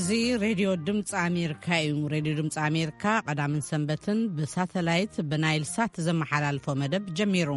زي راديو دمፅ أمريكا راديو دمፅ أمريكا قدام سنبتن بساتلايت بنايل سات زمحلالفو مدب جميرو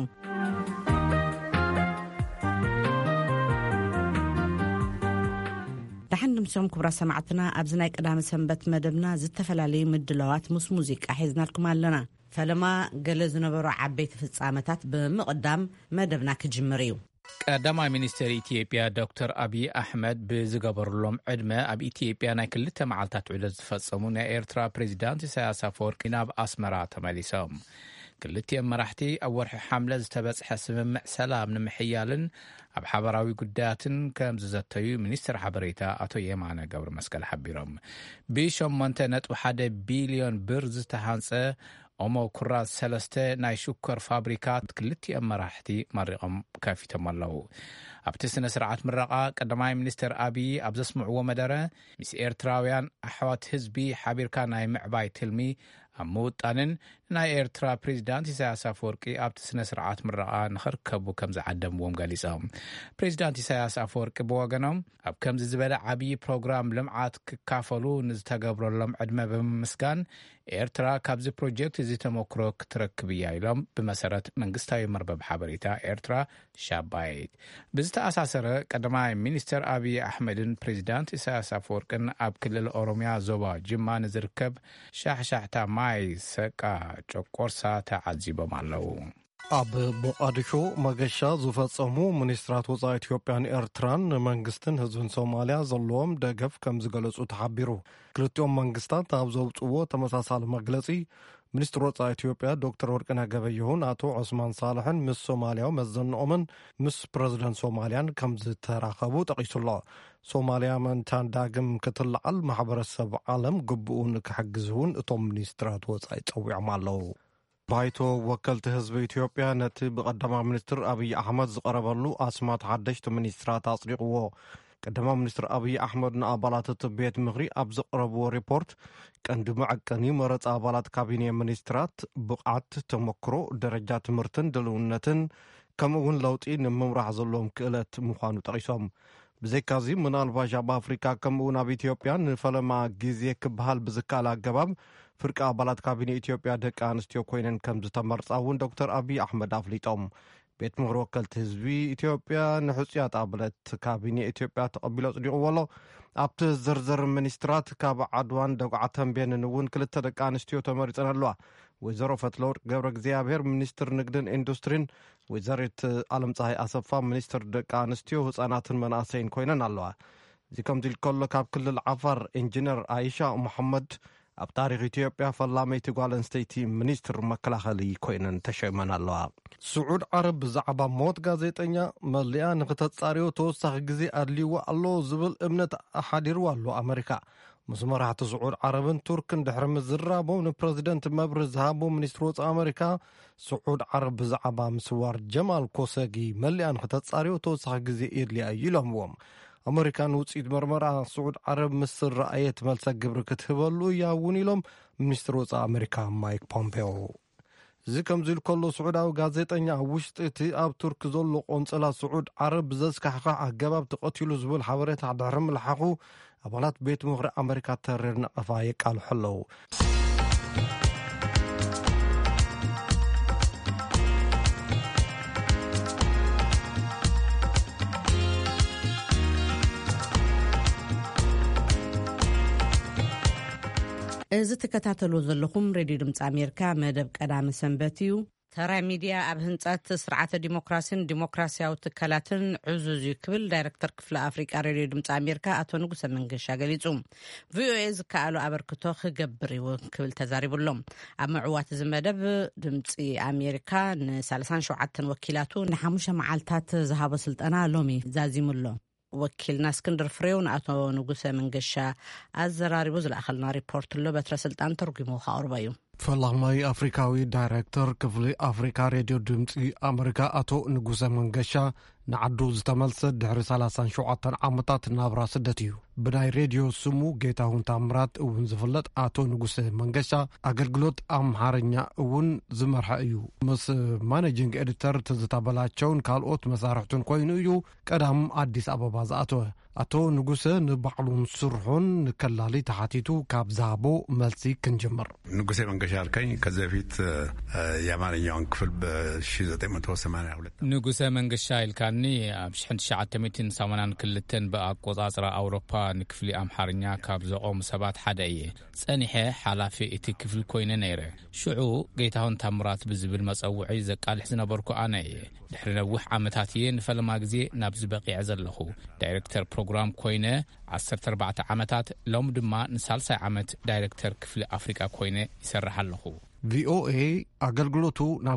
دحن نمسهم كبرى سمعتنا أبزناي قدام سنبت مدبنا زتفلالي مدلوات موسيقى حيزنا لكم لنا فلما قلز نبرو عبيت في الصامتات بمقدام مدبنا كجمريو قدما مينستر إثيوبيا دكتور أبي أحمد بزغبرلهم عدمة أبي إثيوبيا ناكلتا معلتات علز فصمونا إيرترا بريزيدانت إساياس أفورقي ناب أسمرا تماليسهم كلتي مراحتي أورح حملة زتبصح سممع سلام نمحيالن أب حبراوي قداتن كمززتيو مينستر حبريتا أتو يمانا قبر مسكال حبيرهم بيشم منتنت وحادة بليون برز تحانسة أمو كراس سلسته ناي شكر فابريكات كلتي مراحتي مرقم كافي تمالو أبتسنا سرعات مرقا قدماي مينستر أبي أبزسمعو مدره مس إيرتراويان أحوات حزبي حبيركا ناي معباي تلمي أموت أنن ناي إيرترا بريزيدانت إساياس أفورقي أبتسنا سرعات مرقا نخركبو كمز عدم ومقاليسهم بريزيدانت إساياس أفورقي بواغنهم أب كمز زبالة عبي بروغرام لمعات كافلو نزتقبرو لهم عدمة بمسكان إيرترا كابز بروجيكت زي تموكرو كتركب يايلهم بمسارات منقستاوي مربب حبريتا إيرترا شابايت بزتا أساسر قدماي مينستر أبي أحمدن بريزيدانت إساياس أفورقن أب كلل أوروميا زوبا جما نزركب شاحشاحتا ماي سكا جوكورسا تعزيبا مالو أب مقادشو مغشا زفتصمو منسترات وزا إثيوبيان إيرتران منغستن هزون سوماليا زلوهم دقف كمزغلصو تحبيرو كلتيوم منغستات أبزوبصو تمساسال مغلصي منستر وزا إثيوبيا دكتور ورقنا غبيهون أتو عثمان صالحن مس سوماليا مزنؤمن مس بريزيدنت سوماليان كمز تراخبو تقيسو سوماليا من تان داقم كتلعل محبر السبع عالم قبؤون كحقزهون اتوم منسترات وزا يتوي عمالو بايتو وكلت حزب إثيوبيا نتي بقدما منستر أبي أحمد زقربلو أسمات حدشت منسترات أصدقوا قدما منستر أبي أحمد نقابلات الطبية مغري أبزقربو ريبورت كان دمعكني مرت أبالات كابيني منسترات بقعت تمكرو درجات مرتن دلونتن كمون لوطي نممرح زلوم كالت مخانو تقيسهم بزيكازي من الباجة بأفريكا كمون أبي إثيوبيا نفلما جيزيك بحال بزكالا قباب فرق أبالات كابيني إثيوبيا دك أنستيو كوينن كمز تمرصاون دكتور أبي أحمد أفليتهم بيت مغروكلت حزبي إثيوبيا نحسيات أبالات كابيني إثيوبيا تقبلوا صديقوا والله أبت زرزر منسترات كاب عدوان دقعتهم بين نون كلتا دك أنستيو تمرصنا اللوا وزارة فتلور جبرك زيابير منستر نقدن إندسترين وزارة عالم صحي أصفا منستر دك أنستيو حصانات مناسين كوينن اللوا زي كم ديل كل كاب كل العفر إنجنير عائشة محمد أب تاريخ إثيوبيا فلامي تقالن ستيتي منستر مكلاخلي كوينن تشيمن الله سعود عرب زعبا موت غازيتنيا مليا نختتصاريو توسخ غزي ادليو الله زبل امنت احاديرو الله امريكا مسمرحه سعود عربن تركن دحرم زرابو نبريزيدنت مبرز هابو منستروت امريكا سعود عرب زعبا مسوار جمال كوساغي مليا نختتصاريو توسخ غزي ادلي ايلهم أمريكان وصيد مرمرة سعود عرب مصر رأية ملسا قبر كتبالو ياوني لهم منستر وصا أمريكا مايك بومبيو زيكم زيل كله سعود أو غازيتانيا وشتتي أب ترك زولو قنصلا سعود عرب زاز كحقا أقباب تقتلو زبول حواريت عدرم الحقو أبالات بيت مغرى أمريكا تريرنا أفايق الحلو إذا تكتاتلو ذلكم راديو دمፅ أمريكا مدب قدام سنبتيو ترى ميديا أب هنصات سرعة ديمقراسياو تكالاتن عزوزي كبل دايركتر كفل أفريقيا راديو دمፅ أمريكا أتو نقص منقشا قليتهم VOA كالو أبركتو خقبري كبل تزاريب اللهم أما عوات زمدب دمፅ أمريكا نسالسان شوعاتن وكيلاتو نحاموش معالتات زهاب سلطانا لومي زازيم اللهم وكيلنا اسكندر فريون أتو نقص منقشا الزراري بوزل أخلنا ريبورت اللو بترسلتان ترقيمو خاوربايو ፈላማይ አፍሪካዊ ዳይሬክተር ክፍሊ አፍሪካ ሬድዮ ድምፂ አሜሪካ አቶ ንጉሰ መንገሻ ንዓዱ ዝተመልሰ ድሕሪ 37 ዓመታት ናብራ ስደት እዩ ብናይ ሬድዮ ስሙ ጌታሁን ታምራት እውን ዝፍለጥ አቶ ንጉሰ መንገሻ አገልግሎት አምሃርኛ እውን ዝመርሐ እዩ ምስ ማኔጂንግ ኤዲተር ተዝታበላቸውን ካልኦት መሳርሕቱን ኮይኑ እዩ ቀዳም አዲስ አበባ ዝኣተወ አቶ ንጉሰ ንባዕሉን ስርሑን ንከላሊ ተሓቲቱ ካብ ዛቦ መልሲ ክንጀምር ንጉሰ መንገሻ አልከኝ ከዚህ በፊት የአማርኛውን ክፍል በ1982 ንጉሰ መንገሻ ይልካኒ ኣብ 1982 በአቆጻጽራ አውሮፓ ንክፍሊ አምሃርኛ ካብ ዘቆሙ ሰባት ሓደ እየ ጸኒሐ ሓላፊ እቲ ክፍል ኮይነ ነይረ ሽዑ ጌታሁን ታምራት ብዝብል መጸውዒ ዘቃልሕ ዝነበርኩ ኣነ እየ ድሕሪ ነዊሕ ዓመታት እየ ንፈለማ ግዜ ናብ ዝበቂዐ ዘለኹ ዳይሬክተር ፕሮግራም ኮይነ 14 ዓመታት ሎም ድማ ንሳልሳይ ዓመት ዳይሬክተር ክፍሊ አፍሪካ ኮይነ ይሰርሕ ኣለኹ ቪኦኤ አገልግሎቱ ናብ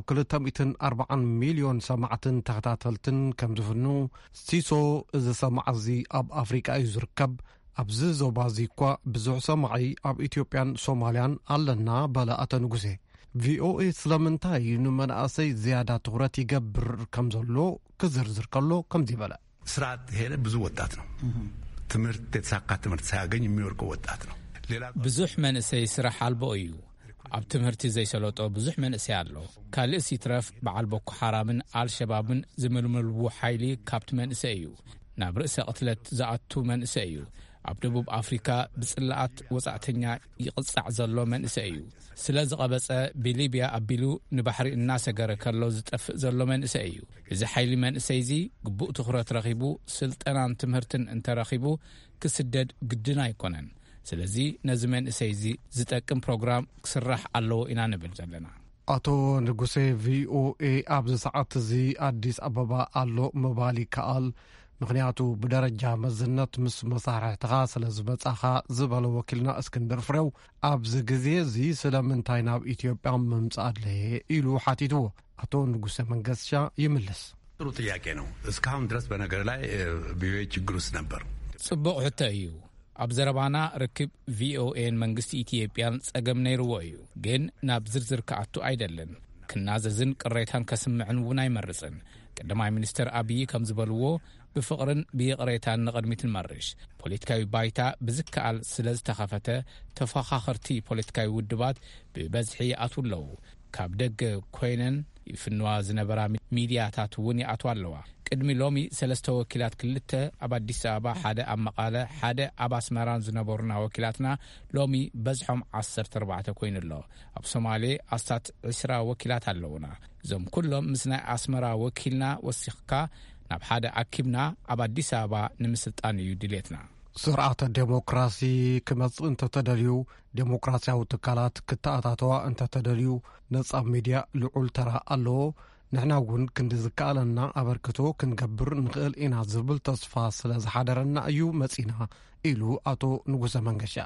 240 ሚሊዮን ሰማዕትን ተኸታተልትን ከም ዝፍኑ ሲሶ እዚ ሰማዕዚ ኣብ አፍሪካ እዩ ዝርከብ ኣብዚ ዞባዚ እኳ ብዙሕ ሰማዒ ኣብ ኢትዮጵያን ሶማልያን ኣለና በለ አቶ ንጉሴ ቪኦኤ ስለምንታይ ንመናእሰይ ዝያዳ ትኩረት ይገብር ከም ዘሎ ክዝርዝር ከሎ ከምዚ በለ ስርዓት ሄለ ብዙ ወጣት ነው ትምህርት የተሳካ ትምህርት ሳያገኝ የሚወርቀው ወጣት ነው ብዙሕ መንእሰይ ስራሕ አልቦ እዩ ኣብ ትምህርቲ ዘይሰለጦ ብዙሕ መንእሰይ ኣሎ ካልእ ሲትረፍ በዓል ቦኮ ሓራምን አልሸባብን ዝምልምልዎ ሓይሊ ካብቲ መንእሰይ እዩ ናብ ርእሰ ቅትለት ዝኣቱ መንእሰይ እዩ ኣብ ደቡብ አፍሪካ ብጽላኣት ወጻዕተኛ ይቕጻዕ ዘሎ መንእሰይ እዩ ስለ ዝቐበጸ ብሊብያ ኣቢሉ ንባሕሪ እናሰገረ ከሎ ዝጠፍእ ዘሎ መንእሰይ እዩ እዚ ሓይሊ መንእሰይ እዚ ግቡእ ትኹረት ረኺቡ ስልጠናን ትምህርትን እንተረኺቡ ክስደድ ግድን ኣይኮነን ስለዚ ነዚ መንእሰይ እዚ ዝጠቅም ፕሮግራም ክስራሕ ኣለዎ ኢና ንብል ዘለና አቶ ንጉሴ ቪኦኤ ኣብዚ ሰዓት እዚ አዲስ አበባ ኣሎ ምባል ይከኣል ምክንያቱ ብደረጃ መዝነት ምስ መሳርሕትኻ ስለ ዝመጻኻ ዝበለ ወኪልና እስክንድር ፍሬው ኣብዚ ግዜ እዚ ስለምንታይ ናብ ኢትዮጵያ ምምጻእ ኣድለየ ኢሉ ሓቲትዎ አቶ ንጉሴ መንገሻ ይምልስ ጥሩ ጥያቄ ነው እስካሁን ድረስ በነገር ላይ ቪኦኤ ችግር ውስጥ ነበር ጽቡቕ ሕቶ እዩ ኣብ ዘረባና ርክብ ቪኦኤን መንግስቲ ኢትዮጵያን ጸገም ነይርዎ እዩ ግን ናብ ዝርዝር ከኣቱ ኣይደለን ክናዘዝን ቅሬታን ከስምዕን እውን ኣይመርጽን ቀዳማይ ሚኒስትር አብይ ከም ዝበልዎ ብፍቅርን ብይቕሬታን ንቕድሚትን መርሽ ፖለቲካዊ ባይታ ብዝከኣል ስለ ዝተኸፈተ ተፈኻኸርቲ ፖለቲካዊ ውድባት ብበዝሒ ይኣትዉ ኣለዉ ካብ ደገ ኮይነን ይፍንዋ ዝነበራ ሚድያታት እውን ይኣትዉ ኣለዋ ቅድሚ ሎሚ 3 ወኪላት ክልተ ኣብ አዲስ አበባ ሓደ ኣብ መቃለ ሓደ ኣብ ኣስመራን ዝነበሩና ወኪላትና ሎሚ በዝሖም 14 ኮይኑ ኣሎ ኣብ ሶማሌ ኣስታት 20 ወኪላት ኣለውና እዞም ኩሎም ምስ ናይ ኣስመራ ወኪልና ወሲኽካ ናብ ሓደ ኣኪብና ኣብ አዲስ አበባ ንምስልጣን እዩ ድሌትና ስርዓተ ዴሞክራሲ ክመጽእ እንተተደልዩ ዴሞክራሲያዊ ትካላት ክተኣታተዋ እንተተደልዩ ነጻ ሚድያ ልዑል ተራ ኣለዎ ንሕና እውን ክንዲ ዝከኣለና ኣበርክቶ ክንገብር ንኽእል ኢና ዝብል ተስፋ ስለ ዝሓደረና እዩ መጺና ኢሉ አቶ ንጉሰ መንገሻ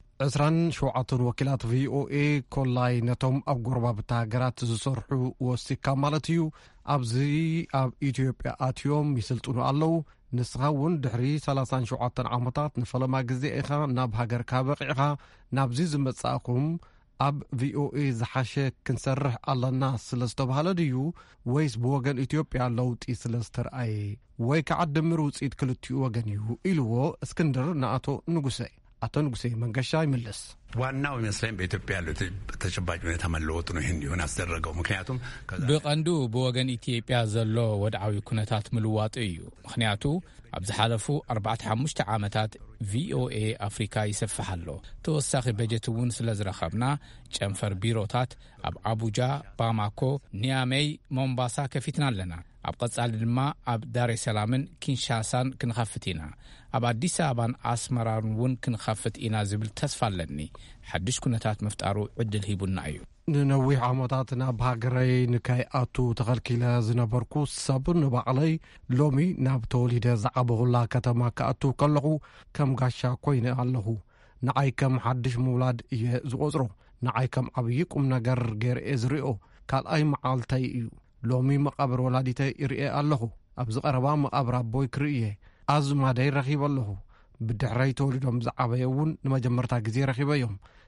27 ወኪላት ቪኦኤ ኮላይ ነቶም ኣብ ጎረባብታ ሃገራት ዝሰርሑ ወሲካ ማለት እዩ ኣብዚ ኣብ ኢትዮጵያ ኣትዮም ይስልጥኑ ኣለዉ ንስኻ እውን ድሕሪ 37 ዓመታት ንፈለማ ግዜ ኢኻ ናብ ሃገርካ በቂዕኻ ናብዚ ዝመጻእኹም ኣብ ቪኦኤ ዝሓሸ ክንሰርሕ ኣለና ስለ ዝተባሃለ ድዩ ወይስ ብወገን ኢትዮጵያ ለውጢ ስለ ዝተረኣየ ወይ ከዓ ድምር ውፅኢት ክልቲኡ ወገን እዩ ኢልዎ እስክንድር ንአቶ ንጉሴ አቶ ንጉሴ መንገሻ ይመልስ ዋናው ይመስለኝ በኢትዮጵያ ያለው ተጨባጭ ሁኔታ መለወጥ ነው ይሄን ይሆን አስደረገው ምክንያቱም በቀንዱ በወገን ኢትዮጵያ ዘሎ ወድዓዊ ኩነታት ምልዋጥ እዩ ምክንያቱ ኣብ ዝሓለፉ 45 ዓመታት ቪኦኤ አፍሪካ ይሰፍሓሎ ተወሳኺ በጀት እውን ስለ ዝረኸብና ጨንፈር ቢሮታት ኣብ አቡጃ ባማኮ ኒያሜይ ሞምባሳ ከፊትና ኣለና ኣብ ቀጻሊ ድማ ኣብ ዳሬ ሰላምን ኪንሻሳን ክንኸፍት ኢና ኣብ አዲስ አበባን ኣስመራን እውን ክንኸፍት ኢና ዝብል ተስፋ ኣለኒ ሓድሽ ኩነታት መፍጣሩ ዕድል ሂቡና እዩ ንነዊሕ ዓመታት ናብ ሃገረይ ንከይኣቱ ተኸልኪለ ዝነበርኩ ሰብ ንባዕለይ ሎሚ ናብ ተወሊደ ዝዓበኹላ ከተማ ከኣቱ ከለኹ ከም ጋሻ ኮይነ ኣለኹ ንዓይ ከም ሓድሽ ምውላድ እየ ዝቆፅሮ ንዓይ ከም ዓብዪ ቁም ነገር ገይርኤ ዝሪኦ ካልኣይ መዓልተይ እዩ ሎሚ መቃብር ወላዲተይ ይርኤ ኣለኹ ኣብዚ ቀረባ መቃብር ኣቦይ ክርእየ ኣዝማደይ ረኺበ ኣለኹ ብድሕረይ ተወሊዶም ዝዓበየ እውን ንመጀመርታ ግዜ ረኺበዮም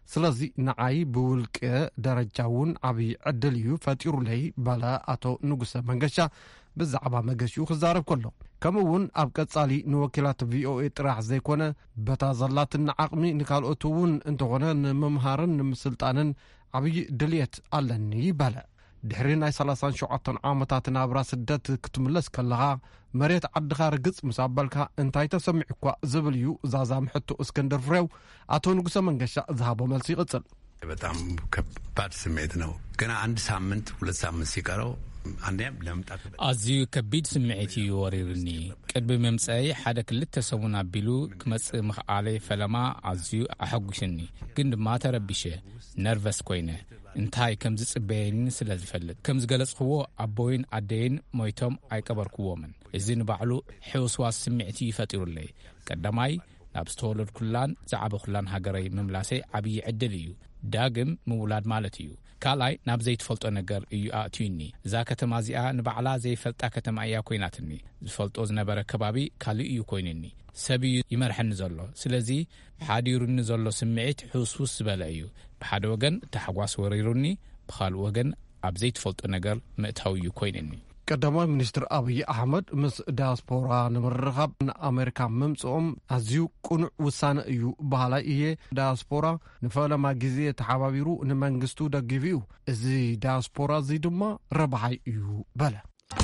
ስለዚ ንዓይ ብውልቀ ደረጃ እውን ዓብዪ ዕድል እዩ ፈጢሩለይ ባለ ኣቶ ንጉሰ መንገሻ ብዛዕባ መገሽኡ ክዛረብ ከሎ ከምኡ እውን ኣብ ቀጻሊ ንወኪላት ቪኦኤ ጥራሕ ዘይኮነ በታ ዘላትን ዓቕሚ ንካልኦት እውን እንተኾነ ንምምሃርን ንምስልጣንን ዓብዪ ድልየት ኣለኒ ባለ ድሕሪ ናይ 37 ዓመታት ናብራ ስደት ክትምለስ ከለኻ መሬት ዓድኻ ርግጽ ምስ ኣበልካ እንታይ ተሰሚዕ እኳ ዝብል እዩ ዛዛም ሕቶ እስክንድር ፍሬው ኣቶ ንጉሰ መንገሻ ዝሃቦ መልሲ ይቕጽል። በጣም ከባድ ስሜት ነው። ገና አንድ ሳምንት ሁለት ሳምንት ሲቀረው አንዴም ለምጣት ኣዝዩ ከቢድ ስምዒት እዩ ወሪርኒ ቅድሚ መምጽአይ ሓደ ክልተ ሰሙን ኣቢሉ ክመጽእ ምኽኣለ ፈለማ ኣዝዩ ኣሐጉስኒ ግን ድማ ተረቢሸ ነርቨስ ኮይነ እንታይ ከም ዝጽበየኒ ስለ ዝፈልጥ ከም ዝገለጽኽዎ ኣቦይን ኣደይን ሞይቶም ኣይቀበርክዎምን እዚ ንባዕሉ ሕውስዋስ ስምዒት ይፈጢሩለይ ቀዳማይ ናብ ዝተወለድኩላን ዝዓበኹላን ሃገረይ ምምላሰይ ዓብዪ ዕድል እዩ ዳግም ምውላድ ማለት እዩ ካልኣይ ናብ ዘይትፈልጦ ነገር እዩ ኣእትዩኒ እዛ ከተማ እዚኣ ንባዕላ ዘይፈልጣ ከተማ እያ ኮይናትኒ ዝፈልጦ ዝነበረ ከባቢ ካልእ እዩ ኮይኑኒ ሰብ እዩ ይመርሐኒ ዘሎ ስለዚ ሓዲሩኒ ዘሎ ስምዒት ሕውስውስ ዝበለ እዩ ብሓደ ወገን ተሓጓስ ወሪሩኒ ብኻልእ ወገን ኣብ ዘይትፈልጦ ነገር ምእታው እዩ ኮይኑኒ ቀዳማይ ሚኒስትር አብይ አሕመድ ምስ ዲያስፖራ ንምርኻብ ንኣሜሪካ ምምጽኦም ኣዝዩ ቁኑዕ ውሳነ እዩ ባህላይ እየ ዲያስፖራ ንፈለማ ግዜ ተሓባቢሩ ንመንግስቱ ደጊፍ እዩ እዚ ዲያስፖራ እዚ ድማ ረባሓይ እዩ በለ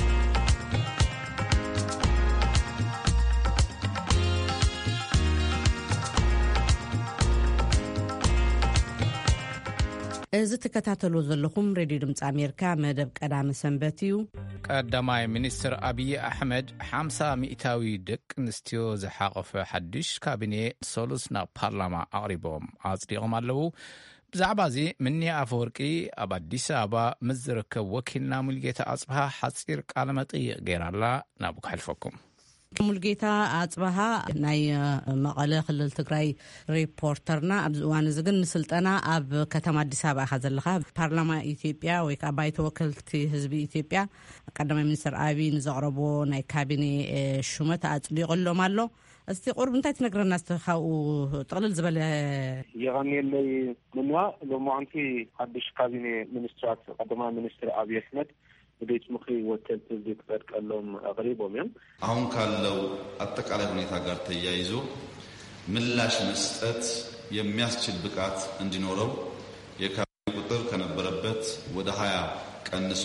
እዚ ተከታተሉ ዘለኹም ሬድዮ ድምፂ ኣሜሪካ መደብ ቀዳሚ ሰንበት እዩ ቀዳማይ ሚኒስትር አብይ አሕመድ 50 ሚእታዊ ደቂ ኣንስትዮ ዝሓቐፈ ሓድሽ ካቢኔ ሰሉስ ናብ ፓርላማ ኣቕሪቦም ኣጽዲቖም ኣለዉ ብዛዕባ እዚ ምንያ ኣፈወርቂ ኣብ ኣዲስ ኣበባ ምስ ዝርከብ ወኪልና ሙልጌታ ኣጽብሃ ሓፂር ቃለ መጠይቕ ገይራላ ናብ ክሕልፈኩም ሙልጌታ ኣጽብሃ ናይ መቐለ ክልል ትግራይ ሪፖርተርና ኣብዚ እዋን እዚ ግን ንስልጠና ኣብ ከተማ ኣዲስ ኣበባ ኢኻ ዘለኻ ፓርላማ ኢትዮጵያ ወይ ከዓ ባይተ ወከልቲ ህዝቢ ኢትዮጵያ ቀዳማይ ሚኒስትር አብይ ንዘቕረቦ ናይ ካቢኔ ሹመት ኣጽዲቖሎም ኣሎ እስቲ ቁርብ እንታይ ትነግረና እስተኻኡ ጥቕልል ዝበለ የቐኒየለይ ምንዋ ሎማዓንቲ ሓድሽ ካቢኔ ሚኒስትራት ቀዳማይ ሚኒስትር አብይ አሕመድ ቤት ምክሪ ወከልት ህዝብ ተጠርቀሎም አቅሪቦም አሁን ካለው አጠቃላይ ሁኔታ ጋር ተያይዞ ምላሽ መስጠት የሚያስችል ብቃት እንዲኖረው የካቢኔ ቁጥር ከነበረበት ወደ 20 ቀንሶ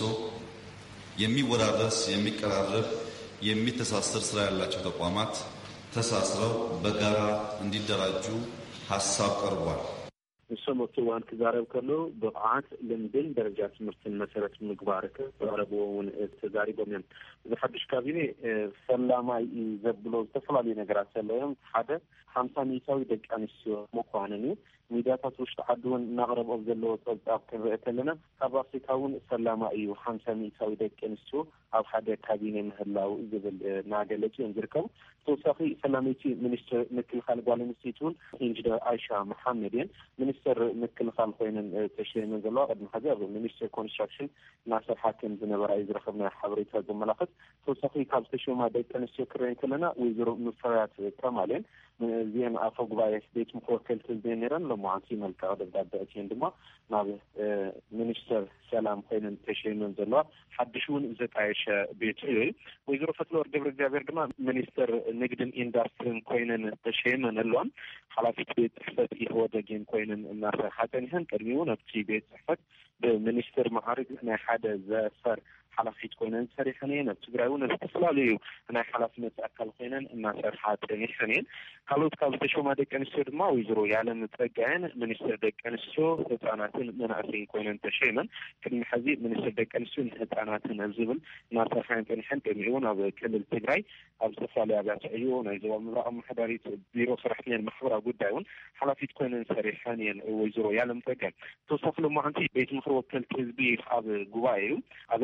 የሚወራረስ የሚቀራረብ የሚተሳሰር ስራ ያላቸው ተቋማት ተሳስረው በጋራ እንዲደራጁ ሐሳብ ቀርቧል ሰሞቱ ዋን ተዛረብ ከሎ በቃት ለምድን ደረጃ ትምህርትን መሰረት ምግባርከ ወረቦውን ተዛሪቦም ዝሐድሽ ካቢኔ ሰላማይ ዘብሎ ተፈላልዩ ነገራት ሰለዮም ሓደ 50 ሚታዊ ደቂ ኣንስትዮ መኳነኒ ሚዳታት ውሽጢ ዓድውን እናቕረብኦም ዘለዎ ፀብጻብ ክንርኢ ከለና ካብ ኣፍሪካውን ሰላማ እዩ 50 ሚታዊ ደቂ ኣንስትዮ ኣብ ሓደ ካቢኔ ምህላው ዝብል ናገለጹ ዝርከቡ ተወሳኺ ሰላማይቲ ሚኒስትር ምክልኻል ጓል ኣንስተይቲ እውን ኢንጂነር አይሻ መሐመድን ሚኒስትር ምክልኻል ኮይነን ተሸይመን ዘለዋ ቅድሚ ሕዚ ኣብ ሚኒስትር ኮንስትራክሽን ናሰርሓትን ዝነበራ እዩ ዝረኸብና ሓበሬታ ዘመላኽት ተወሳኺ ካብ ተሾማ ደቂ ኣንስትዮ ክርአን ከለና ወይዘሮ ሙፈሪያት ከማልን እዚአን ኣፈ ጉባኤ ቤት ምክሪ ወከልቲ ህዝቢ ነይረን ሎማዓንቲ መልክዕ ደብዳቤ እትየን ድማ ናብ ሚኒስትር ሰላም ኮይነን ተሸይመን ዘለዋ ሓድሽ እውን ዘጣየሸ ቤት እዩ ወይዘሮ ፈትለወርቅ ገብረ እግዚአብሔር ድማ ሚኒስትር ንግድን ኢንዱስትሪን ኮይነን ተሸይመን ኣለዋን ሓላፊት ቤት ጽሕፈት ኢህወደግን ኮይነን እናሰርሓተን ይህን ቅድሚኡ ነብቲ ቤት ጽሕፈት ብሚኒስትር መዓርግ ናይ ሓደ ዘፈር ሓላፊት ኮይነን ሰሪሐን እየን ኣብ ትግራይ እውን ዝተፈላለዩ ናይ ሓላፍነት ኣካል ኮይነን እናሰርሓተን ይሕን ካልኦት ካብ ተሾማ ደቂ ኣንስትዮ ድማ ወይዘሮ የዓለም ፀጋየን ሚኒስትር ደቂ ኣንስትዮ ህፃናትን መናእሰይን ኮይነን ተሸይመን ቅድሚ ሕዚ ሚኒስትር ደቂ ኣንስትዮን ህፃናትን ኣብ ዝብል እናሰርሐን ፀኒሐን ቅድሚኡ እውን ኣብ ክልል ትግራይ ኣብ ዝተፈላለዩ ኣብያተ ዕዮ ናይ ዞባ ምብራቕ ኣመሓዳሪት ቢሮ ሰራሕተኛን ማሕበራዊ ጉዳይ እውን ሓላፊት ኮይነን ሰሪሐን እየን ወይዘሮ የዓለም ፀጋይ ተወሳኺ ሎማዓንቲ ቤት ምክሪ ወከልቲ ህዝቢ ኣብ ጉባኤ እዩ ኣብያተ ዕዮ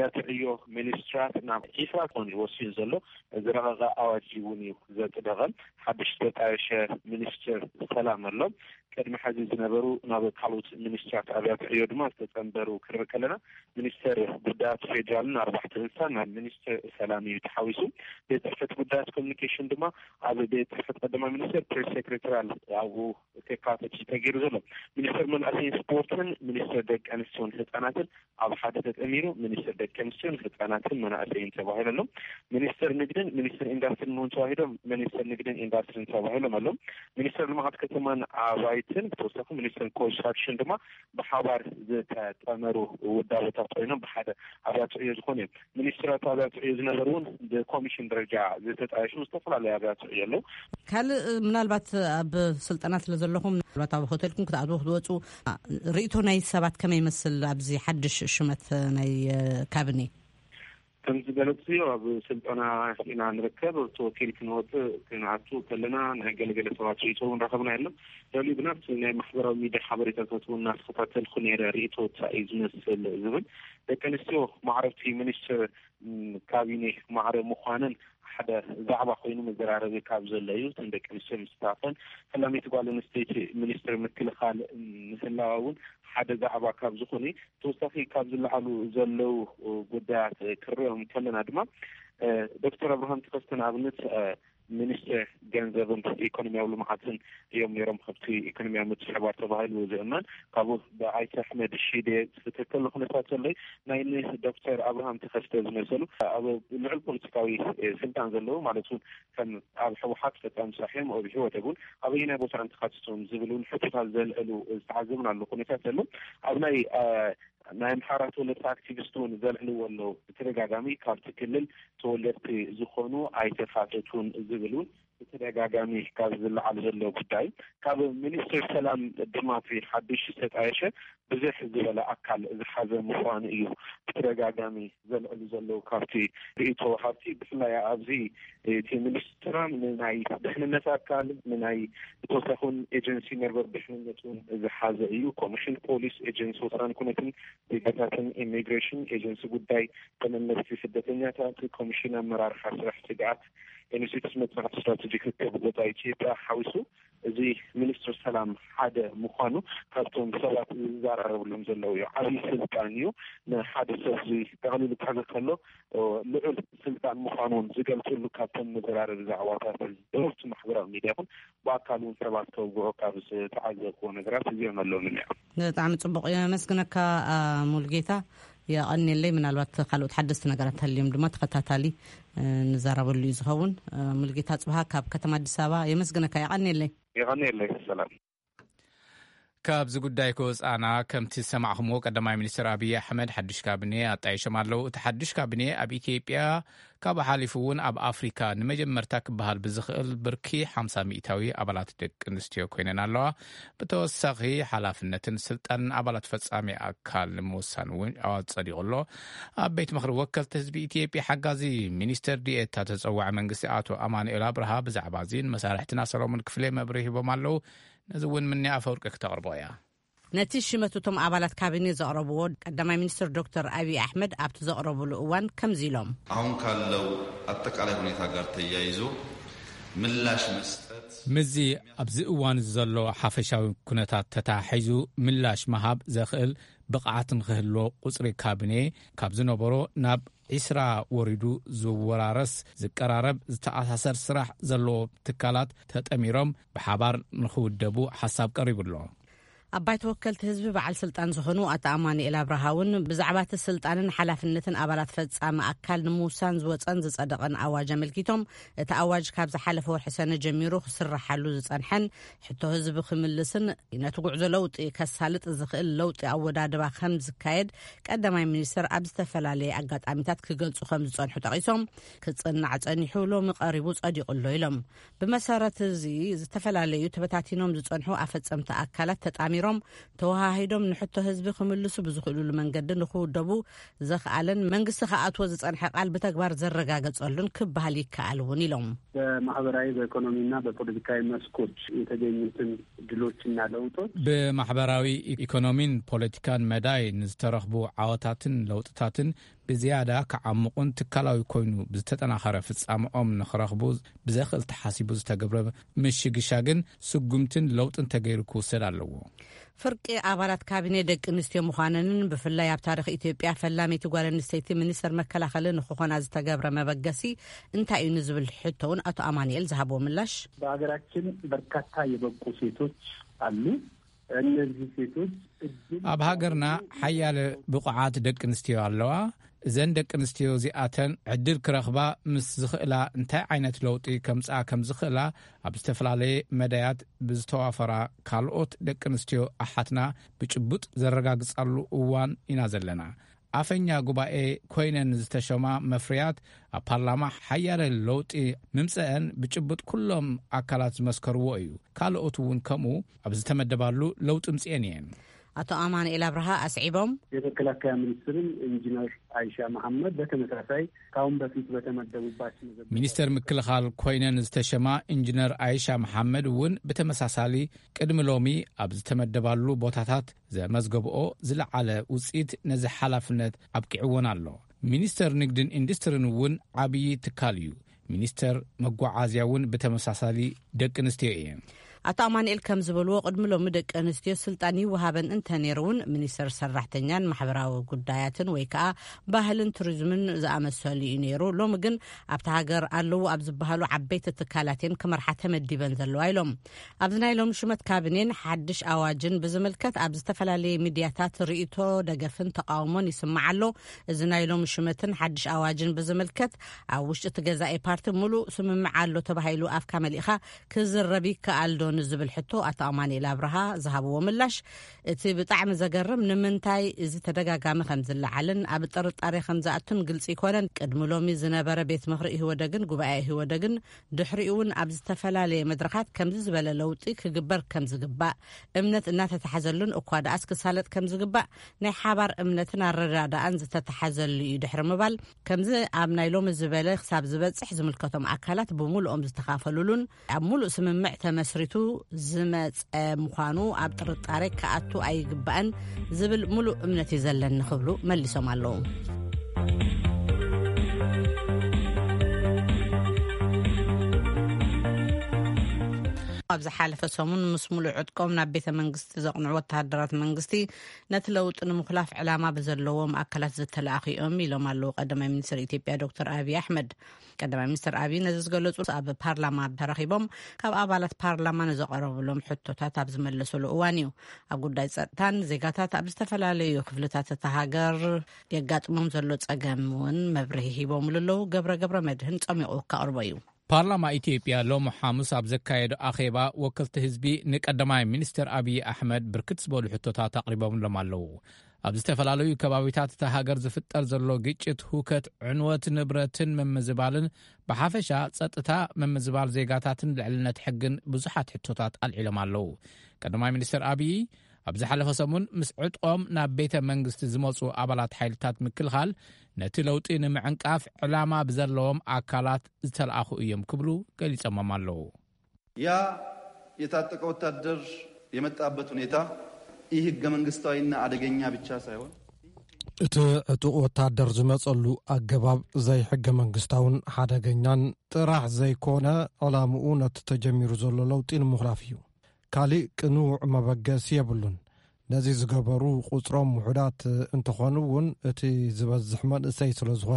زليو منستراتنا إفراد كون وصين زلو زرغة أواجيوني ذات دغل حدش تتعيش منستر سلام الله كدم حزيز نبرو نابد حلوت منسترات أبيات عيود ما تتنبرو كربكلنا منستر بدات فيجالنا 4 سنة منستر سلامي يتحويسو بيتحفت بدات كوميونيكيشن دما أبي بيتحفت قدما منستر بريس سيكريترال أو تكاتش تغير زلو منستر من أسين سبورتن منستر دك أنستون هتاناتل أو حدثت أميرو منستر دك كنستون هتاناتل من أسين تباهلهم منستر نجدن منستر إنداستر نونتواهيدهم منستر نجدن إنداستر نتواهيلهم ألهم منستر المعاد كتمان عوايتن بتوصفهم منستر كونستراكشن دما بحوار ذات أمرو وداوة طوينهم بحادة أبيات عيوز خوني منسترات أبيات عيوز نظرون كوميشن درجة ذات عيشو استفل على أبيات عيالو هل من البات بسلطنات لزلهم البات أبو هوتيلكم كتعدوه دوتو رئيتو ناي سبات كما يمثل أبزي حدش شمت ناي كابني كم زبالتسيو بسلطنا إنا نركب توكيل كنوت كنعطو كلنا نقل سواتريتو ونرخبنا هلم يولي بنات محضرة ميدا حبريتاتو الناس خطات الخنيرة رئيتو تأيز مثل زبن لكن السيو معرفتي منشتر كابيني معرف مخوانا حدا زعبا خوينو مزرارة كابزو الليو تندك نشتر مستعفن هلا ميتقوال نستيتي منشتر مكل خال نسلاوون حدا زعبا كابزو خوني توصفي كابزو اللعالو زلو قدات كريهم كلنا دما دكتور أبراهام تقستنا عبنت منستر جنزبن إيكونوميا ولمعاتن يوم يرم خبتي إيكونوميا متشعبار تباهي الوزيرمان قابو بعيس أحمد الشيدي ستكل خنفات اللي نايني دكتور أبراهام تقستنا زميسلو أبو العلم بوليتيكاوي سلطان زلو معلتون كان الحوحات فتام صحيم أو بحوة تقول أبو هنا بوتر انتقادتهم زبلون حتى زلقلو استعزمنا اللو خنفات زلو أبناي نايم حاراتو للأكتيفيستون زلقلو واللو بترقاقامي كارتكلل تولرتي زخونو أيتفاتتون زبلون بترقاقامي كابزل على زلو بداي كاب منستر سلام دماطي حدش ستعيشة بزيح زبلا أكال زحازة مخوان إيو بترقاقامي زلو كارتي رئيتو حارتي بسلا يا أبزي تي منستران من أي دحن أكال من أي توسخون إيجنسي نربر بحنتون زحازة إيو كوميشن بوليس إيجنسي وصران كونتن بيجاتن إيميغريشن إيجنسي بداي كمان نفسي سدتنياتا كوميشن مرار حاسر احتقاعات يعني سيتسمت مع استراتيجيك التبقى إثيوبيا حويسو زي منستر سلام حدا مخانو كابتن سوات زار ولم زلوا علي سلطانيو حدا زي تغلي بحاجه كله لعل سلطان مخانون زقلت له كابتن زرار زعواتات الدورت محضره ميدياكم باكالون سبات توغو كابس تعزق ونغرات زي ما لو من طعم صبق يا مسكنك مولجيتا يا أني اللي من الوقت خلوا تحدثت نقرأت اليوم دم تختاتالي نزارب اللي يزهون ملقيتها صبها كاب كتم الدسابة يمسجنك يا أني اللي السلام كاب زقدايكوز أنا كم تسمعهم قدام منستر أبي أحمد حدش كابني أتعيش مالو تحدش كابني أبي إثيوبيا كاب حالفون أب أفريقيا نمجم مرتك بهال بزخل بركي 500 أبلات دك نستيو كويننا الله بتوسخي حلافنتن سلطان أبلات فصامي أكال موسانون أو تصديق الله بيت مخر وكل تزبي إثيوبيا حقازي منستر دي تتصوع منقسي آتو أمان إلا برها بزعبازين مسارحتنا سلومن كفلي مبريه بمالو نزون مني أفورك تقربويا نتيجة متوتم عبالات كابيني زقربوا قدما منستر دكتور أبي أحمد أبت زقربوا الأوان كم زيلهم አሁን ካለው አጠቃላይ ሁኔታ ጋር ተያይዞ ምላሽ መስጠት مزي أبز أوان زلو حفشاوي كنتات تتاحيزو ملاش مهاب زخل بقعات نخهلو قصري كابيني كابزنو ناب إسرا وردو زورارس زكرارب زتعاسر سرح زلو تكالات تتأميرهم بحبار نخود دبو حساب قريب الله أباي توكلت حزب بعل سلطان زخنو أتأماني إلى برهاون بزعبات السلطان حلفنتن أبلات فتصام أكال نموسان زوطان زصدقن أواج ملكيتهم تأواج كابز حلفور حسن جميرو خسر حلو زصنحن حتى حزب خملسن نتوقع زلوط كسالت زخل لوط أودا دبا خمس كايد قدما منستر أبز تفلالي أقات أميتات كقلصو خمس صنحو تقيسهم كتصنع صنحو لو مقاربو صديق اللو إلهم بمسارة زي تفلالي يتبتاتينهم زصنحو أفتسم تأكالات تتأمير توهاهيدم نحطو حزب خملسو بزخلو لمنقد نخو دبو زخالن منقس خاطو زصنح قال بتكبار زرغاغصلن كبهال يكالون يلوم بمحبراي بإيكونومينا بpolitical مسكوت يتجنيتن دلوچنا لوطو بمحبراوي إيكونومين بوليتيكان مداي نزترخبو عواتاتن لوطتاتن ብዝያዳ ከዓምቁን ትካላዊ ኮይኑ ብዝተጠናኸረ ፍጻምኦም ንኽረኽቡ ብዘኽእል ተሓሲቡ ዝተገብረ ምሽግሻ ግን ስጉምትን ለውጥን ተገይሩ ክውሰድ ኣለዎ። ፍርቂ ኣባላት ካቢኔ ደቂ ኣንስትዮ ምዃነንን ብፍላይ ኣብ ታሪክ ኢትዮጵያ ፈላሚት ጓል ኣንስተይቲ ሚኒስተር መከላኸሊ ንክኾና ዝተገብረ መበገሲ እንታይ እዩ ንዝብል ሕቶውን አቶ አማኑኤል ዝሃበው ምላሽ በሀገራችን በርካታ የበቁ ሴቶች አሉ። እነዚህ ሴቶች ኣብ ሃገርና ሓያለ ብቑዓት ደቂ ኣንስትዮ ኣለዋ። እዘን ደቂ ኣንስትዮ እዚኣተን ዕድል ክረኽባ ምስ ዝኽእላ እንታይ ዓይነት ለውጢ ከምፅኣ ከም ዝኽእላ ኣብ ዝተፈላለየ መዳያት ብዝተዋፈራ ካልኦት ደቂ ኣንስትዮ ኣሓትና ብጭቡጥ ዘረጋግጻሉ እዋን ኢና ዘለና። ኣፈኛ ጉባኤ ኮይነን ዝተሸማ መፍርያት ኣብ ፓርላማ ሓያለ ለውጢ ምምፅአን ብጭቡጥ ኩሎም ኣካላት ዝመስከርዎ እዩ። ካልኦት እውን ከምኡ ኣብ ዝተመደባሉ ለውጢ ምፅአን እየን። አቶ አማኑኤል አብርሃ አስዒቦም የመከላከያ ሚኒስትርን ኢንጂነር አይሻ መሐመድ በተመሳሳይ ካሁን በፊት በተመደቡባቸው ሚኒስተር ምክልኻል ኮይነን ዝተሸማ ኢንጂነር አይሻ መሐመድ እውን በተመሳሳሊ ቅድሚ ሎሚ ኣብ ዝተመደባሉ ቦታታት ዘመዝገብኦ ዝለዓለ ውፅኢት ነዚ ሓላፍነት ኣብቂዕዎን ኣሎ። ሚኒስተር ንግድን ኢንዱስትሪን እውን ዓብዪ ትካል እዩ። ሚኒስተር መጓዓዝያ እውን በተመሳሳሊ ደቂ ኣንስትዮ እየን። አቶ አማኑኤል ከም ዝበልዎ ቅድሚ ሎሚ ደቂ ኣንስትዮ ስልጣን ይወሃበን እንተነይሩውን ሚኒስተር ሰራሕተኛን ማሕበራዊ ጉዳያትን ወይ ከዓ ባህልን ቱሪዝምን ዝኣመሰሉ እዩ ነይሩ። ሎሚ ግን ኣብቲ ሃገር ኣለዉ ኣብ ዝበሃሉ ዓበይቲ ትካላትን ክመርሓ ተመዲበን ዘለዋ ኢሎም። ኣብዚ ናይ ሎሚ ሹመት ካቢኔን ሓድሽ ኣዋጅን ብዝምልከት ኣብ ዝተፈላለየ ሚድያታት ርእይቶ ደገፍን ተቃውሞን ይስማዕ ኣሎ። እዚ ናይ ሎሚ ሹመትን ሓድሽ ኣዋጅን ብዝምልከት ኣብ ውሽጢ እቲ ገዛኢ ፓርቲ ሙሉእ ስምምዕ ኣሎ ተባሂሉ ኣፍካ መሊእኻ ክዝረብ ይከኣል ዶ ንዝብል ሕቶ አቶ አማኑኤል አብርሃ ዝሃብዎ ምላሽ እቲ ብጣዕሚ ዘገርም ንምንታይ እዚ ተደጋጋሚ ከም ዝለዓልን ኣብ ጥርጣሬ ከም ዝኣቱን ግልጽ ይኮነን። ቅድሚ ሎሚ ዝነበረ ቤት ምኽሪ ህወደግን ጉባኤ ህወደግን ድሕሪኡን ኣብ ዝተፈላለየ መድረኻት ከምዚ ዝበለ ለውጢ ክግበር ከም ዝግባእ እምነት እናተተሓዘሉን እኳ ደኣስ ክሳለጥ ከም ዝግባእ ናይ ሓባር እምነትን ኣረዳዳእን ዝተተሓዘሉ እዩ ድሕሪ ምባል ከምዚ ኣብ ናይ ሎሚ ዝበለ ክሳብ ዝበፅሕ ዝምልከቶም ኣካላት ብሙሉኦም ዝተኻፈሉሉን ኣብ ሙሉእ ስምምዕ ተመስሪቱ ዝመፀ ምዃኑ ኣብ ጥርጣሬ ከኣቱ ኣይግባእን ዝብል ሙሉእ እምነት እዩ ዘለና ክብሉ መሊሶም ኣለዉ። ኣብዚ ሓለፈ ሰሙን ምስ ሙሉእ ዕጥቆም ናብ ቤተ መንግስቲ ዘቕንዑ ወተሃደራት መንግስቲ ነቲ ለውጢ ንምኽላፍ ዕላማ ብዘለዎም ኣካላት ዝተለኣኺኦም ኢሎም ኣለዉ ቀዳማይ ሚኒስትር ኢትዮጵያ ዶክተር አብይ አሕመድ። ቀዳማይ ሚኒስትር አብይ ነዚ ዝገለጹ ኣብ ፓርላማ ተረኺቦም ካብ ኣባላት ፓርላማ ንዘቐረብሎም ሕቶታት ኣብ ዝመለሰሉ እዋን እዩ። ኣብ ጉዳይ ፀጥታን ዜጋታት ኣብ ዝተፈላለዩ ክፍልታት እቲ ሃገር የጋጥሞም ዘሎ ፀገም እውን መብርሂ ሂቦም ኣለዉ። ገብረ መድህን ፀሚቑ ከቕርቦ እዩ። ፓርላማ ኢትዮጵያ ሎሚ ሐሙስ ኣብ ዘካየዶ ኣኼባ ወከልቲ ህዝቢ ንቀዳማይ ሚኒስትር አብይ አሕመድ ብርክት ዝበሉ ሕቶታት ኣቕሪቦምሎም ኣለዉ። ኣብ ዝተፈላለዩ ከባቢታት እቲ ሃገር ዝፍጠር ዘሎ ግጭት፣ ሁከት፣ ዕንወት ንብረትን ምምዝባልን ብሓፈሻ ፀጥታ ምምዝባል ዜጋታትን ልዕልነት ሕግን ብዙሓት ሕቶታት ኣልዒሎም ኣለዉ። ቀዳማይ ሚኒስትር አብይ ኣብ ዝሓለፈ ሰሙን ምስ ዕጥቆም ናብ ቤተ መንግስቲ ዝመፁ ኣባላት ሓይልታት ምክልኻል ነቲ ለውጢ ንምዕንቃፍ ዕላማ ብዘለዎም አካላት ዝተለኣኹ እዮም ክብሉ ገሊፆም ኣለዉ። ያ የታጠቀ ወታደር የመጣበት ሁኔታ ይህ ህገ መንግስታዊና አደገኛ ብቻ ሳይሆን እቲ ዕጡቕ ወታደር ዝመፀሉ ኣገባብ ዘይ ሕገ መንግስታውን ሓደገኛን ጥራሕ ዘይኮነ ዕላምኡ ነቲ ተጀሚሩ ዘሎ ለውጢ ንምኽላፍ እዩ። ካሊእ ቅኑዕ መበገሲ የብሉን። ነዚ ዝገበሩ ቁፅሮም ውሑዳት እንትኾኑ እውን እቲ ዝበዝሕ መንእሰይ ስለ ዝኾነ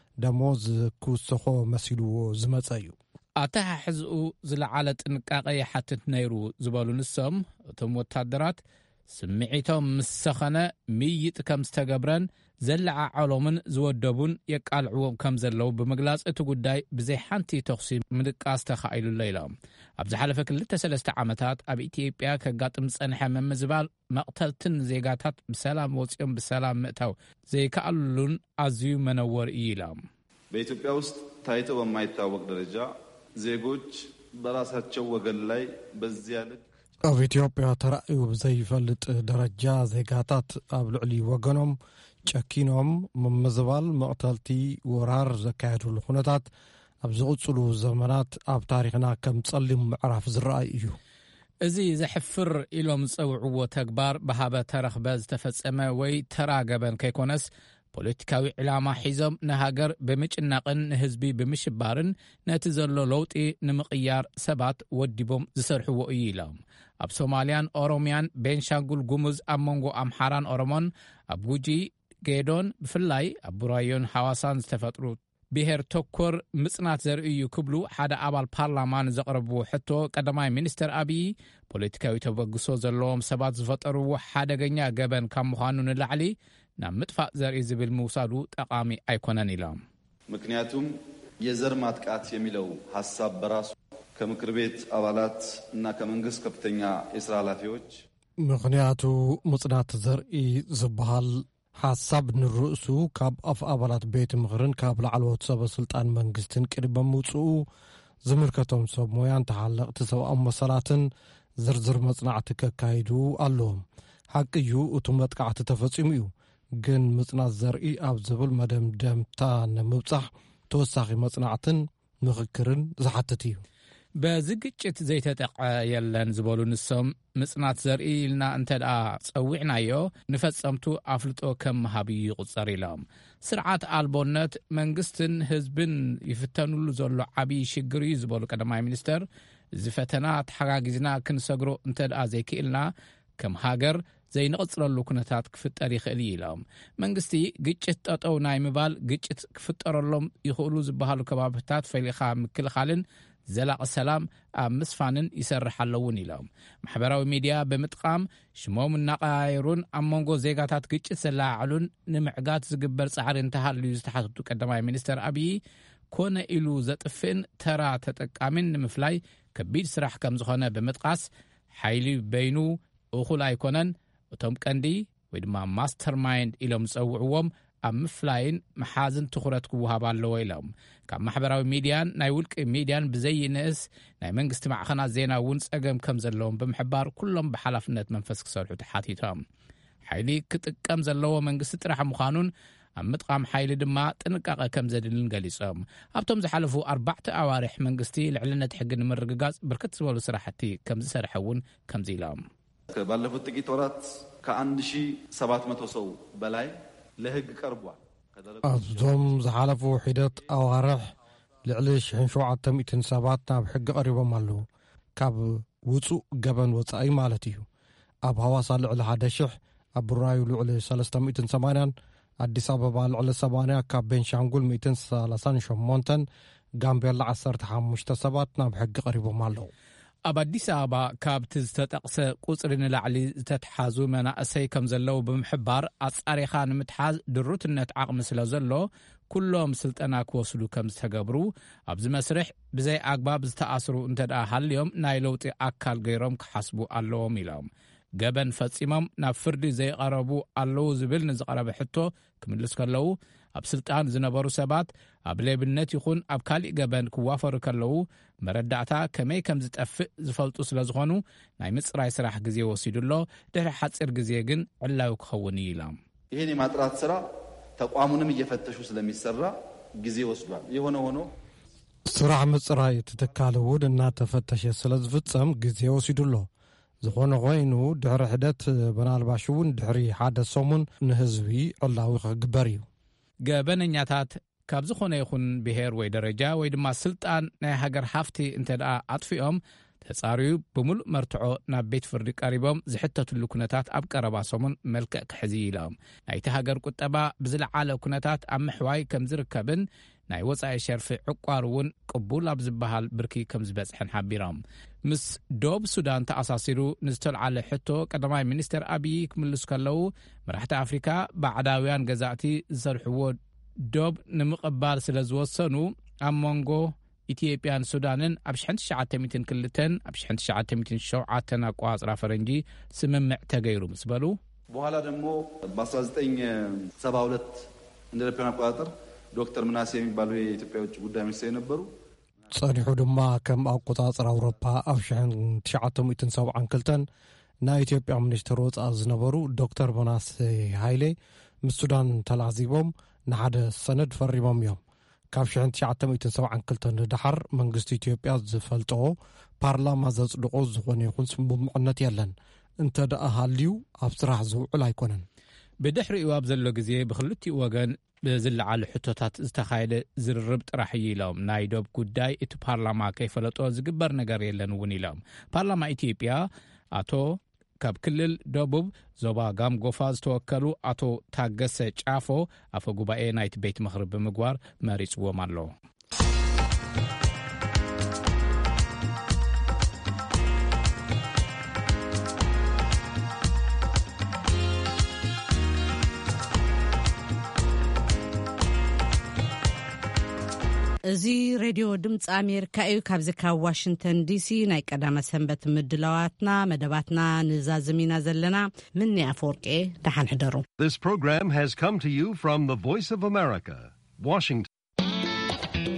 ደሞዝ ክውስኾ መሲልዎ ዝመፀ እዩ። ኣተሓሕዝኡ ዝለዓለ ጥንቃቐ ይሓትት ነይሩ ዝበሉ ንሶም እቶም ወታደራት ስምዒቶም ምስ ሰኸነ ምይጥ ከም ዝተገብረን ዘለዓዓሎምን ዝወደቡን የቃልዕዎም ከም ዘለዉ ብምግላጽ እቲ ጉዳይ ብዘይ ሓንቲ ተኽሲ ምድቃስ ተኻኢሉሎ ኢሎም። ኣብ ዝሓለፈ 2-3 ዓመታት ኣብ ኢትዮጵያ ከጋጥም ፀንሐ ምምዝባል መቕተልትን ዜጋታት ብሰላም ወፂኦም ብሰላም ምእታው ዘይከኣሉን ኣዝዩ መነወር እዩ ኢሎም። በኢትዮጵያ ውስጥ ታይቶ በማይታወቅ ደረጃ ዜጎች በራሳቸው ወገን ላይ በዚያ ልክ ኣብ ኢትዮጵያ ተራእዩ ብዘይፈልጥ ደረጃ ዜጋታት ኣብ ልዕሊ ወገኖም ጨኪኖም ምምዝባል መቕተልቲ ወራር ዘካየድሉ ኩነታት ኣብ ዝቕፅሉ ዘመናት ኣብ ታሪኽና ከም ጸሊም ምዕራፍ ዝረአይ እዩ። እዚ ዘሕፍር ኢሎም ዝፀውዕዎ ተግባር ብሃበ ተረኽበ ዝተፈጸመ ወይ ተራገበን ከይኮነስ ፖለቲካዊ ዕላማ ሒዞም ንሃገር ብምጭናቕን ንህዝቢ ብምሽባርን ነቲ ዘሎ ለውጢ ንምቕያር ሰባት ወዲቦም ዝሰርሕዎ እዩ ኢሎም ኣብ ሶማልያን ኦሮምያን ቤንሻንጉል ጉሙዝ ኣብ መንጎ ኣምሓራን ኦሮሞን ኣብ ጉጂ ጌዶን ብፍላይ ኣብ ቡራዮን ሓዋሳን ዝተፈጥሩ ብሄር ተኮር ምጽናት ዘርእዩ ክብሉ ሓደ ኣባል ፓርላማን ዘቕረብዎ ሕቶ ቀዳማይ ሚኒስተር አብይ ፖለቲካዊ ተበግሶ ዘለዎም ሰባት ዝፈጠርዎ ሓደገኛ ገበን ካብ ምዃኑ ንላዕሊ ናብ ምጥፋእ ዘርኢ ዝብል ምውሳዱ ጠቃሚ ኣይኮነን ኢሎም ምክንያቱም የዘር ማጥቃት የሚለው ሐሳብ በራሱ ከምክር ቤት አባላት እና ከመንግስት ከፍተኛ የሥራ ኃላፊዎች ምክንያቱ ምጽናት ዘርኢ ዝበሃል ሓሳብ ንርእሱ ካብ ኣፍ ኣባላት ቤት ምኽርን ካብ ላዕለዎት ሰበስልጣን መንግስትን ቅድመ ምውጽኡ ዝምልከቶም ሰብ ሞያን ተሓለቕቲ ሰብኣዊ መሰላትን ዝርዝር መጽናዕቲ ከካይዱ ኣለዎም ሓቂዩ እቱ መጥቃዕቲ ተፈጺሙ እዩ ግን ምጽናት ዘርኢ ኣብ ዝብል መደምደምታ ንምብጻሕ ተወሳኺ መጽናዕትን ምኽክርን ዝሓትት እዩ በዚ ግጭት ዘይተጠቀ የለን ዝበሉ ንሶም ምጽናት ዘርኢ ኢልና እንተደኣ ጸዊዕናዮ ንፈጸምቱ ኣፍልጦ ከም መሃቢ ይቁጸር ኢሎም ስርዓት ኣልቦነት መንግስትን ህዝብን ይፍተኑሉ ዘሎ ዓብይ ሽግር እዩ ዝበሉ ቀዳማይ ሚኒስተር እዚ ፈተና ተሓጋጊዝና ክንሰግሮ እንተደኣ ዘይክኢልና ከም ሃገር ዘይንቕጽለሉ ኩነታት ክፍጠር ይኽእል ኢሎም መንግስቲ ግጭት ጠጠው ናይ ምባል ግጭት ክፍጠረሎም ይኽእሉ ዝበሃሉ ከባቢታት ፈሊኻ ምክልኻልን ዘላቕ ሰላም ኣብ ምስፋንን ይሰርሕ ኣለውን ኢሎም ማሕበራዊ ሚድያ ብምጥቃም ሽሞም እናቀያየሩን ኣብ መንጎ ዜጋታት ግጭት ዘላዓሉን ንምዕጋት ዝግበር ጻዕሪ እንተሃልዩ ዝተሓተቱ ቀዳማይ ሚኒስተር አብይ ኮነ ኢሉ ዘጥፍን ተራ ተጠቃሚን ንምፍላይ ከቢድ ስራሕ ከም ዝኾነ ብምጥቃስ ሓይሊ በይኑ እኹል ኣይኮነን እቶም ቀንዲ ወይ ድማ ማስተር ማይንድ ኢሎም ዝጸውዕዎም ኣብ ምፍላይን መሓዝን ትኹረት ክወሃብ ኣለዎ ኢሎም ካብ ማሕበራዊ ሚድያን ናይ ውልቂ ሚድያን ብዘይንእስ ናይ መንግስቲ ማዕኸናት ዜና እውን ጸገም ከም ዘለዎም ብምሕባር ኩሎም ብሓላፍነት መንፈስ ክሰርሑ ተሓቲቶም ሓይሊ ክጥቀም ዘለዎ መንግስቲ ጥራሕ ምዃኑን ኣብ ምጥቃም ሓይሊ ድማ ጥንቃቐ ከም ዘድልን ገሊጾም ኣብቶም ዝሓለፉ 4 ኣዋርሕ መንግስቲ ልዕልነት ሕጊ ንምርግጋጽ ብርክት ዝበሉ ስራሕቲ ከም ዝሰርሐ እውን ከምዚ ኢሎም ባለፉት ጥቂት ወራት ከ1700 ሰው በላይ ለህግ ቀርቧል ኣብዞም ዝሓለፉ ሒደት ኣዋርሕ ልዕሊ 1700 ሰባት ናብ ሕጊ ቀሪቦም ኣለዉ ካብ ውፁእ ገበን ወፃኢ ማለት እዩ ኣብ ሃዋሳ ልዕሊ 1000 ኣብ ቡራዩ ልዕሊ 380 ኣዲስ ኣበባ ልዕሊ 80 ካብ ቤንሻንጉል 138 ጋምቤላ 15 ሰባት ናብ ሕጊ ቀሪቦም ኣለዉ ኣብ ኣዲስ ኣበባ ካብቲ ዝተጠቕሰ ቁጽሪ ንላዕሊ ዝተተሓዙ መናእሰይ ከም ዘለዉ ብምሕባር ኣጻሪኻ ንምትሓዝ ድሩትነት ዓቕሚ ስለ ዘሎ ኩሎም ስልጠና ክወስዱ ከም ዝተገብሩ ኣብዚ መስርሕ ብዘይ ኣግባብ ዝተኣስሩ እንተደኣ ሃልዮም ናይ ለውጢ ኣካል ገይሮም ክሓስቡ ኣለዎም ኢሎም ገበን ፈጺሞም ናብ ፍርዲ ዘይቐረቡ ኣለዉ ዝብል ንዝቐረበ ሕቶ ክምልስ ከለዉ ኣብ ስልጣን ዝነበሩ ሰባት ኣብ ሌብነት ይኹን ኣብ ካሊእ ገበን ክዋፈሩ ከለዉ መረዳእታ ከመይ ከም ዝጠፍእ ዝፈልጡ ስለ ዝኾኑ ናይ ምጽራይ ስራሕ ግዜ ወሲዱሎ ድሕሪ ሓፂር ግዜ ግን ዕላዊ ክኸውን ኢሎም ይህን የማጥራት ስራ ተቋሙንም እየፈተሹ ስለሚሰራ ጊዜ ወስዷል የሆነ ሆኖ ስራሕ ምጽራይ ትተካለ እውን እናተፈተሸ ስለ ዝፍጸም ግዜ ወሲዱሎ ዝኾነ ኮይኑ ድሕሪ ሕደት በናልባሽ እውን ድሕሪ ሓደ ሰሙን ንህዝቢ ዕላዊ ክግበር እዩ ገበነኛታት ካብ ዝኾነ ይኹን ብሄር ወይ ደረጃ ወይ ድማ ስልጣን ናይ ሃገር ሃፍቲ እንተደኣ ኣጥፊኦም ተጻርዩ ብምሉእ መርትዖ ናብ ቤት ፍርዲ ቀሪቦም ዝሕተትሉ ኩነታት ኣብ ቀረባ ሰሙን መልክዕ ክሕዚ ኢሎም ናይቲ ሃገር ቁጠባ ብዝለዓለ ኩነታት ኣብ ምሕዋይ ከም ዝርከብን ናይ ወፃኢ ሸርፊ ዕቋር እውን ቅቡል ኣብ ዝበሃል ብርኪ ከም ዝበጽሐን ሓቢሮም ምስ ዶብ ሱዳን ተኣሳሲሩ ንዝተልዓለ ሕቶ ቀዳማይ ሚኒስተር አብይ ክምልሱ ከለዉ መራሕቲ ኣፍሪካ ባዕዳውያን ገዛእቲ ዝሰርሕዎ ዶብ ንምቕባል ስለ ዝወሰኑ ኣብ መንጎ ኢትዮጵያን ሱዳንን ኣብ 1902 ኣብ 1907 ኣቋጽራ ፈረንጂ ስምምዕ ተገይሩ ምስ በሉ በኋላ ደግሞ በ1972 እንደ አውሮፓውያን አቆጣጠር ዶክተር ምናሴ የሚባሉ የኢትዮጵያ ውጭ ጉዳይ ሚኒስትር ነበሩ ጸኒሑ ድማ ከም ኣቆጻጽራ አውሮፓ ኣብ 1972 ናይ ኢትዮጵያ ሚኒስትር ወጻኢ ዝነበሩ ዶክተር ምናሴ ሃይሌ ምስ ሱዳን ተላዚቦም ንሓደ ሰነድ ፈሪሞም እዮም ካብ 1972 ድሓር መንግስቲ ኢትዮጵያ ዝፈልጦ ፓርላማ ዘጽድቆ ዝኾነ ይኹን ስምምዕነት የለን እንተደኣ ሃልዩ ኣብ ስራሕ ዝውዕል ኣይኮነን بدحرئ وابزلو غزي بخلتي وغن بزلعل حتوتات ዝተኻየደ ዝርርብ ጥራሕ ኢሎም ናይ ዶብ ጉዳይ እቲ ፓርላማ ከይፈለጦ ዝግበር ነገር የለን እውን ኢሎም ፓርላማ ኢትዮጵያ አቶ ካብ ክልል ደቡብ ዞባ ጋም ጎፋ ዝተወከሉ አቶ ታገሰ ጫፎ አፈ ጉባኤ ናይቲ ቤት ምክሪ ብምግባር መሪጽዎም ኣሎ እዚ ሬድዮ ድምፂ አሜሪካ እዩ ካብዚ ካብ ዋሽንግተን ዲሲ ናይ ቀዳመ ሰንበት ምድላዋትና መደባትና ንዛዝሚና ዘለና ምን ያፈርቄ ደሓን ሕደሩ This program has come to you from the Voice of America, Washington.